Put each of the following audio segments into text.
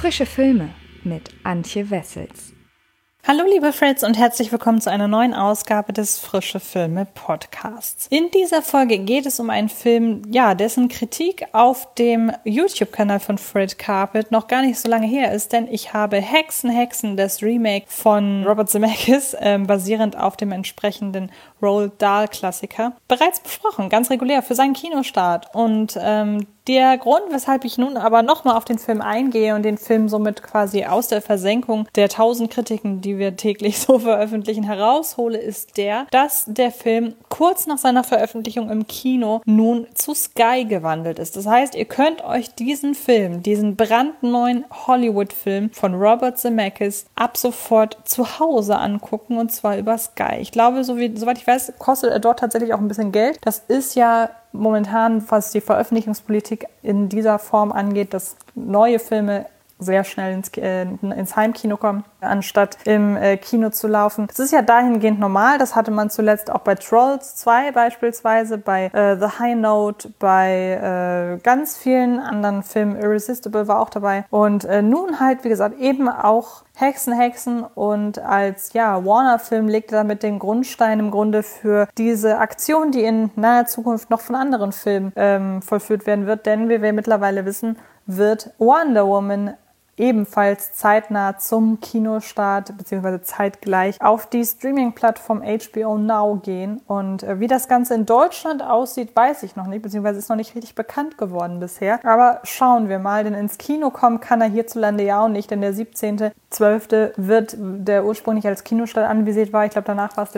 Frische Filme mit Antje Wessels. Hallo liebe Freds und herzlich willkommen zu einer neuen Ausgabe des Frische Filme Podcasts. In dieser Folge geht es um einen Film, dessen Kritik auf dem YouTube-Kanal von Fred Carpet noch gar nicht so lange her ist, denn ich habe Hexen, das Remake von Robert Zemeckis, basierend auf dem entsprechenden Roald Dahl-Klassiker, bereits besprochen, ganz regulär für seinen Kinostart. Und der Grund, weshalb ich nun aber nochmal auf den Film eingehe und den Film somit quasi aus der Versenkung der 1000 Kritiken, die wir täglich so veröffentlichen, heraushole, ist dass der Film kurz nach seiner Veröffentlichung im Kino nun zu Sky gewandelt ist. Das heißt, ihr könnt euch diesen Film, diesen brandneuen Hollywood-Film von Robert Zemeckis ab sofort zu Hause angucken, und zwar über Sky. Ich glaube, soweit ich weiß, kostet er dort tatsächlich auch ein bisschen Geld. Das ist ja momentan, was die Veröffentlichungspolitik in dieser Form angeht, dass neue Filme sehr schnell ins Heimkino kommen, anstatt im Kino zu laufen. Das ist ja dahingehend normal. Das hatte man zuletzt auch bei Trolls 2 beispielsweise, bei The High Note, bei ganz vielen anderen Filmen. Irresistible war auch dabei. Und nun halt, wie gesagt, eben auch Hexen und als Warner-Film legt er damit den Grundstein im Grunde für diese Aktion, die in naher Zukunft noch von anderen Filmen vollführt werden wird. Denn wie wir mittlerweile wissen, wird Wonder Woman ebenfalls zeitnah zum Kinostart bzw. zeitgleich auf die Streaming-Plattform HBO Now gehen. Und wie das Ganze in Deutschland aussieht, weiß ich noch nicht, beziehungsweise ist noch nicht richtig bekannt geworden bisher. Aber schauen wir mal, denn ins Kino kommen kann er hierzulande ja auch nicht, denn der 17.12. wird der ursprünglich als Kinostart anvisiert war. Ich glaube, danach war es der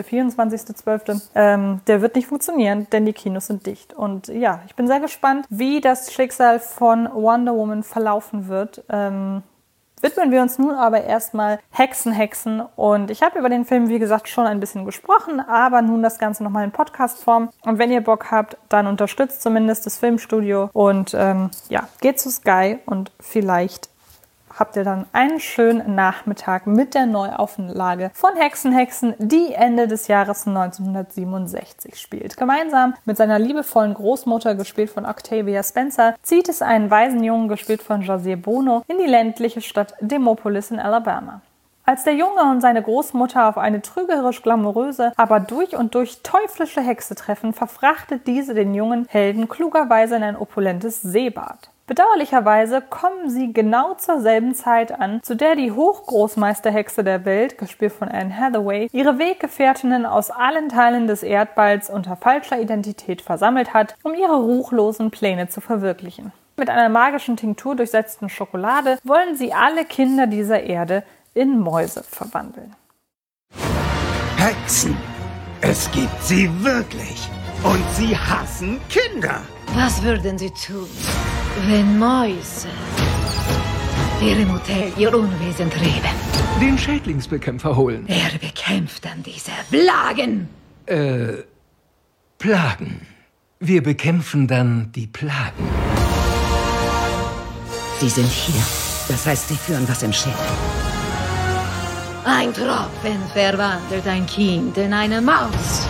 24.12. Der wird nicht funktionieren, denn die Kinos sind dicht. Und ja, ich bin sehr gespannt, wie das Schicksal von Wonder Woman verlaufen wird. Widmen wir uns nun aber erstmal Hexen und ich habe über den Film, wie gesagt, schon ein bisschen gesprochen, aber nun das Ganze nochmal in Podcast-Form. Und wenn ihr Bock habt, dann unterstützt zumindest das Filmstudio und geht zu Sky und vielleicht habt ihr dann einen schönen Nachmittag mit der Neuauflage von Hexen, die Ende des Jahres 1967 spielt. Gemeinsam mit seiner liebevollen Großmutter, gespielt von Octavia Spencer, zieht es einen Waisenjungen, gespielt von José Bono, in die ländliche Stadt Demopolis in Alabama. Als der Junge und seine Großmutter auf eine trügerisch glamouröse, aber durch und durch teuflische Hexe treffen, verfrachtet diese den jungen Helden klugerweise in ein opulentes Seebad. Bedauerlicherweise kommen sie genau zur selben Zeit an, zu der die Hochgroßmeisterhexe der Welt, gespielt von Anne Hathaway, ihre Weggefährtinnen aus allen Teilen des Erdballs unter falscher Identität versammelt hat, um ihre ruchlosen Pläne zu verwirklichen. Mit einer magischen Tinktur durchsetzten Schokolade wollen sie alle Kinder dieser Erde in Mäuse verwandeln. Hexen! Es gibt sie wirklich! Und sie hassen Kinder! Was würden Sie tun, wenn Mäuse ihrem Hotel ihr Unwesen trieben? Den Schädlingsbekämpfer holen. Er bekämpft dann diese Plagen. Plagen. Wir bekämpfen dann die Plagen. Sie sind hier. Das heißt, Sie führen was im Schilde. Ein Tropfen verwandelt ein Kind in eine Maus.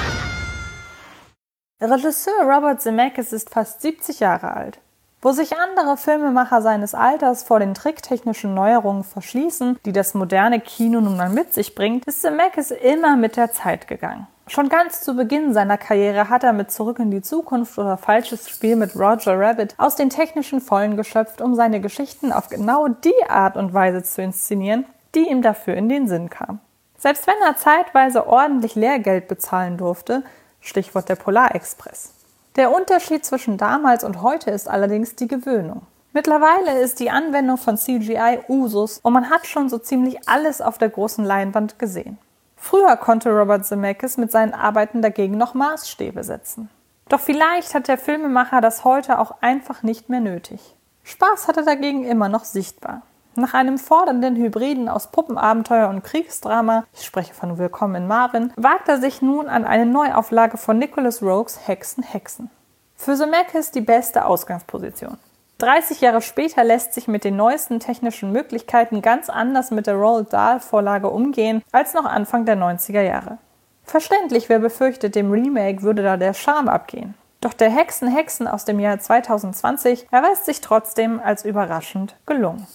Regisseur Robert Zemeckis ist fast 70 Jahre alt. Wo sich andere Filmemacher seines Alters vor den tricktechnischen Neuerungen verschließen, die das moderne Kino nun mal mit sich bringt, ist Zemeckis immer mit der Zeit gegangen. Schon ganz zu Beginn seiner Karriere hat er mit Zurück in die Zukunft oder Falsches Spiel mit Roger Rabbit aus den technischen Vollen geschöpft, um seine Geschichten auf genau die Art und Weise zu inszenieren, die ihm dafür in den Sinn kam. Selbst wenn er zeitweise ordentlich Lehrgeld bezahlen durfte, Stichwort der Polarexpress. Der Unterschied zwischen damals und heute ist allerdings die Gewöhnung. Mittlerweile ist die Anwendung von CGI Usus und man hat schon so ziemlich alles auf der großen Leinwand gesehen. Früher konnte Robert Zemeckis mit seinen Arbeiten dagegen noch Maßstäbe setzen. Doch vielleicht hat der Filmemacher das heute auch einfach nicht mehr nötig. Spaß hat er dagegen immer noch sichtbar. Nach einem fordernden Hybriden aus Puppenabenteuer und Kriegsdrama, ich spreche von Willkommen in Marvin, wagt er sich nun an eine Neuauflage von Nicholas Roeg's Hexen. Für Zemeckis die beste Ausgangsposition. 30 Jahre später lässt sich mit den neuesten technischen Möglichkeiten ganz anders mit der Roald Dahl-Vorlage umgehen als noch Anfang der 90er Jahre. Verständlich, wer befürchtet, dem Remake würde da der Charme abgehen. Doch der Hexen aus dem Jahr 2020 erweist sich trotzdem als überraschend gelungen.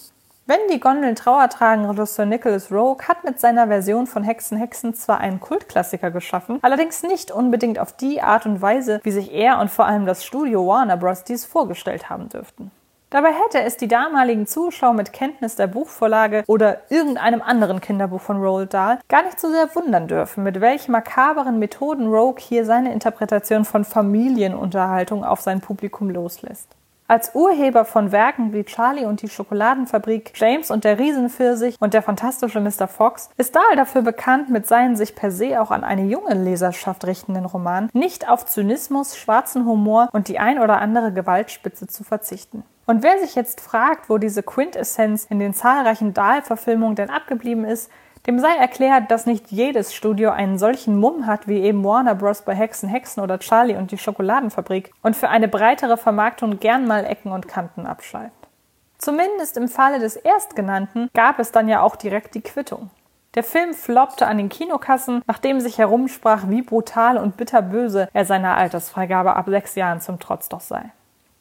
Wenn die Gondeln Trauer tragen, Regisseur Nicholas Roeg hat mit seiner Version von Hexen zwar einen Kultklassiker geschaffen, allerdings nicht unbedingt auf die Art und Weise, wie sich er und vor allem das Studio Warner Bros. Dies vorgestellt haben dürften. Dabei hätte es die damaligen Zuschauer mit Kenntnis der Buchvorlage oder irgendeinem anderen Kinderbuch von Roald Dahl gar nicht so sehr wundern dürfen, mit welchen makaberen Methoden Roeg hier seine Interpretation von Familienunterhaltung auf sein Publikum loslässt. Als Urheber von Werken wie Charlie und die Schokoladenfabrik, James und der Riesenpfirsich und der fantastische Mr. Fox ist Dahl dafür bekannt, mit seinen sich per se auch an eine junge Leserschaft richtenden Romanen nicht auf Zynismus, schwarzen Humor und die ein oder andere Gewaltspitze zu verzichten. Und wer sich jetzt fragt, wo diese Quintessenz in den zahlreichen Dahl-Verfilmungen denn abgeblieben ist, dem sei erklärt, dass nicht jedes Studio einen solchen Mumm hat wie eben Warner Bros. Bei Hexen oder Charlie und die Schokoladenfabrik und für eine breitere Vermarktung gern mal Ecken und Kanten abschleift. Zumindest im Falle des Erstgenannten gab es dann ja auch direkt die Quittung. Der Film floppte an den Kinokassen, nachdem sich herumsprach, wie brutal und bitterböse er seiner Altersfreigabe ab 6 Jahren zum Trotz doch sei.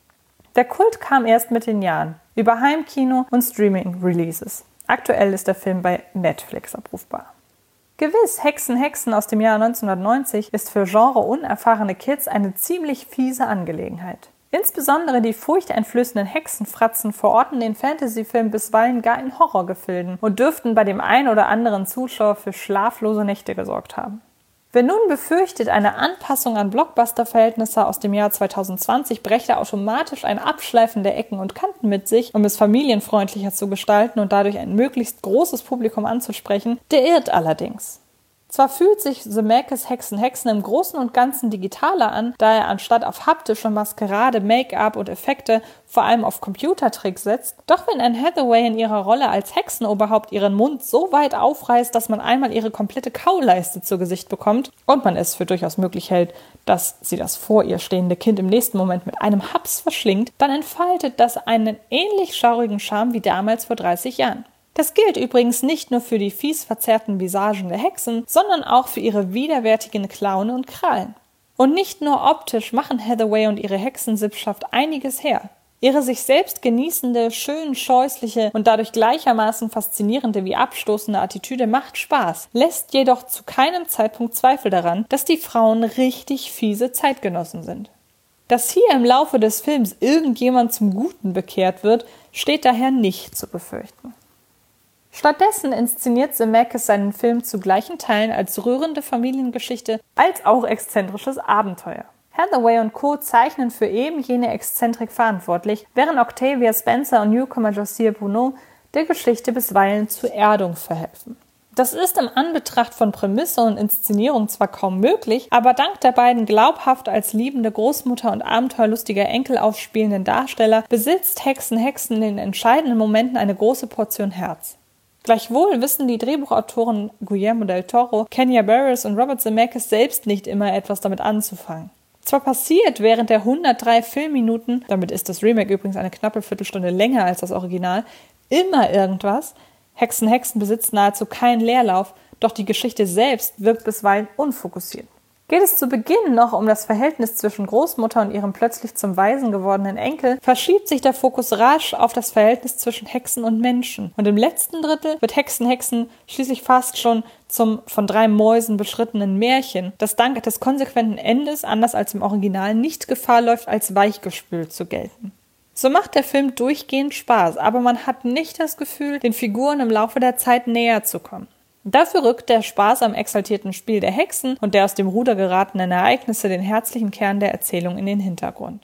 Der Kult kam erst mit den Jahren, über Heimkino und Streaming-Releases. Aktuell ist der Film bei Netflix abrufbar. Gewiss, Hexen aus dem Jahr 1990 ist für genreunerfahrene Kids eine ziemlich fiese Angelegenheit. Insbesondere die furchteinflößenden Hexenfratzen verorten den Fantasyfilm bisweilen gar in Horrorgefilden und dürften bei dem einen oder anderen Zuschauer für schlaflose Nächte gesorgt haben. Wer nun befürchtet, eine Anpassung an Blockbuster-Verhältnisse aus dem Jahr 2020 brächte automatisch ein Abschleifen der Ecken und Kanten mit sich, um es familienfreundlicher zu gestalten und dadurch ein möglichst großes Publikum anzusprechen, der irrt allerdings. Zwar fühlt sich Zemeckis Hexen im Großen und Ganzen digitaler an, da er anstatt auf haptische Maskerade, Make-up und Effekte vor allem auf Computertricks setzt, doch wenn Anne Hathaway in ihrer Rolle als Hexenoberhaupt ihren Mund so weit aufreißt, dass man einmal ihre komplette Kauleiste zu Gesicht bekommt und man es für durchaus möglich hält, dass sie das vor ihr stehende Kind im nächsten Moment mit einem Haps verschlingt, dann entfaltet das einen ähnlich schaurigen Charme wie damals vor 30 Jahren. Das gilt übrigens nicht nur für die fies verzerrten Visagen der Hexen, sondern auch für ihre widerwärtigen Klauen und Krallen. Und nicht nur optisch machen Hathaway und ihre Hexensippschaft einiges her. Ihre sich selbst genießende, schön scheußliche und dadurch gleichermaßen faszinierende wie abstoßende Attitüde macht Spaß, lässt jedoch zu keinem Zeitpunkt Zweifel daran, dass die Frauen richtig fiese Zeitgenossen sind. Dass hier im Laufe des Films irgendjemand zum Guten bekehrt wird, steht daher nicht zu befürchten. Stattdessen inszeniert Zemeckis seinen Film zu gleichen Teilen als rührende Familiengeschichte als auch exzentrisches Abenteuer. Hathaway und Co. zeichnen für eben jene Exzentrik verantwortlich, während Octavia Spencer und Newcomer Josiah Bruno der Geschichte bisweilen zur Erdung verhelfen. Das ist im Anbetracht von Prämisse und Inszenierung zwar kaum möglich, aber dank der beiden glaubhaft als liebende Großmutter und abenteuerlustiger Enkel aufspielenden Darsteller besitzt Hexen in den entscheidenden Momenten eine große Portion Herz. Gleichwohl wissen die Drehbuchautoren Guillermo del Toro, Kenya Barris und Robert Zemeckis selbst nicht immer etwas damit anzufangen. Zwar passiert während der 103 Filmminuten, damit ist das Remake übrigens eine knappe Viertelstunde länger als das Original, immer irgendwas. Hexen besitzt nahezu keinen Leerlauf, doch die Geschichte selbst wirkt bisweilen unfokussiert. Geht es zu Beginn noch um das Verhältnis zwischen Großmutter und ihrem plötzlich zum Waisen gewordenen Enkel, verschiebt sich der Fokus rasch auf das Verhältnis zwischen Hexen und Menschen. Und im letzten Drittel wird Hexen schließlich fast schon zum von 3 Mäusen beschrittenen Märchen, das dank des konsequenten Endes, anders als im Original, nicht Gefahr läuft, als weichgespült zu gelten. So macht der Film durchgehend Spaß, aber man hat nicht das Gefühl, den Figuren im Laufe der Zeit näher zu kommen. Dafür rückt der Spaß am exaltierten Spiel der Hexen und der aus dem Ruder geratenen Ereignisse den herzlichen Kern der Erzählung in den Hintergrund.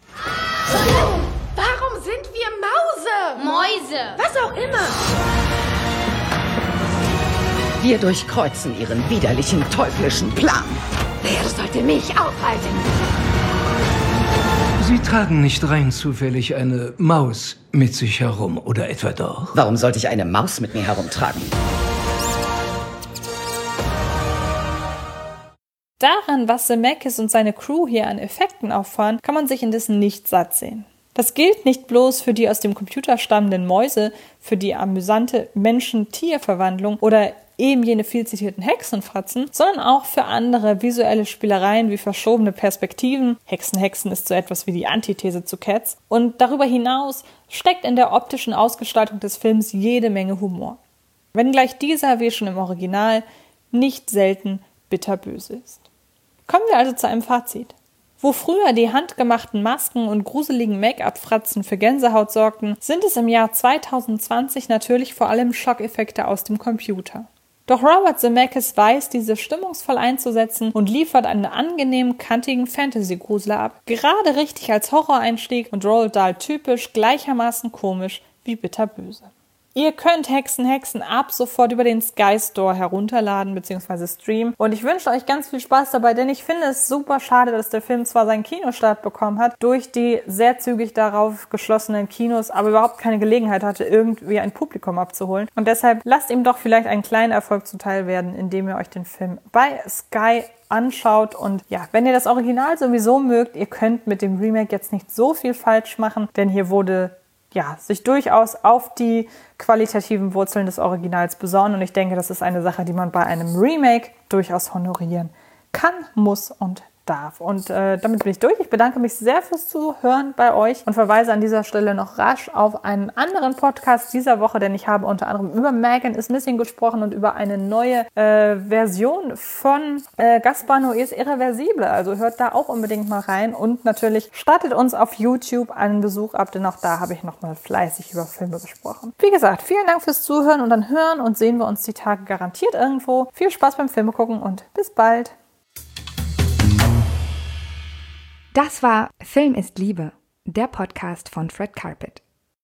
Warum sind wir Mäuse? Was auch immer. Wir durchkreuzen ihren widerlichen, teuflischen Plan. Wer sollte mich aufhalten? Sie tragen nicht rein zufällig eine Maus mit sich herum, oder etwa doch? Warum sollte ich eine Maus mit mir herumtragen? Daran, was Zemeckis und seine Crew hier an Effekten auffahren, kann man sich indessen nicht satt sehen. Das gilt nicht bloß für die aus dem Computer stammenden Mäuse, für die amüsante Menschen-Tier-Verwandlung oder eben jene viel zitierten Hexenfratzen, sondern auch für andere visuelle Spielereien wie verschobene Perspektiven. Hexen ist so etwas wie die Antithese zu Cats. Und darüber hinaus steckt in der optischen Ausgestaltung des Films jede Menge Humor. Wenngleich dieser, wie schon im Original, nicht selten bitterböse ist. Kommen wir also zu einem Fazit. Wo früher die handgemachten Masken und gruseligen Make-up-Fratzen für Gänsehaut sorgten, sind es im Jahr 2020 natürlich vor allem Schockeffekte aus dem Computer. Doch Robert Zemeckis weiß, diese stimmungsvoll einzusetzen und liefert einen angenehm kantigen Fantasy-Grusler ab, gerade richtig als Horroreinstieg und Roald Dahl typisch gleichermaßen komisch wie bitterböse. Ihr könnt Hexen ab sofort über den Sky Store herunterladen bzw. streamen. Und ich wünsche euch ganz viel Spaß dabei, denn ich finde es super schade, dass der Film zwar seinen Kinostart bekommen hat, durch die sehr zügig darauf geschlossenen Kinos, aber überhaupt keine Gelegenheit hatte, irgendwie ein Publikum abzuholen. Und deshalb lasst ihm doch vielleicht einen kleinen Erfolg zuteil werden, indem ihr euch den Film bei Sky anschaut. Und ja, wenn ihr das Original sowieso mögt, ihr könnt mit dem Remake jetzt nicht so viel falsch machen, denn hier wurde sich durchaus auf die qualitativen Wurzeln des Originals besonnen. Und ich denke, das ist eine Sache, die man bei einem Remake durchaus honorieren kann, muss und darf. Und damit bin ich durch. Ich bedanke mich sehr fürs Zuhören bei euch und verweise an dieser Stelle noch rasch auf einen anderen Podcast dieser Woche, denn ich habe unter anderem über Megan is Missing gesprochen und über eine neue Version von Gaspar Noés Irreversible. Also hört da auch unbedingt mal rein und natürlich startet uns auf YouTube einen Besuch ab, denn auch da habe ich nochmal fleißig über Filme gesprochen. Wie gesagt, vielen Dank fürs Zuhören und dann hören und sehen wir uns die Tage garantiert irgendwo. Viel Spaß beim Filme gucken und bis bald. Das war Film ist Liebe, der Podcast von Fred Carpet.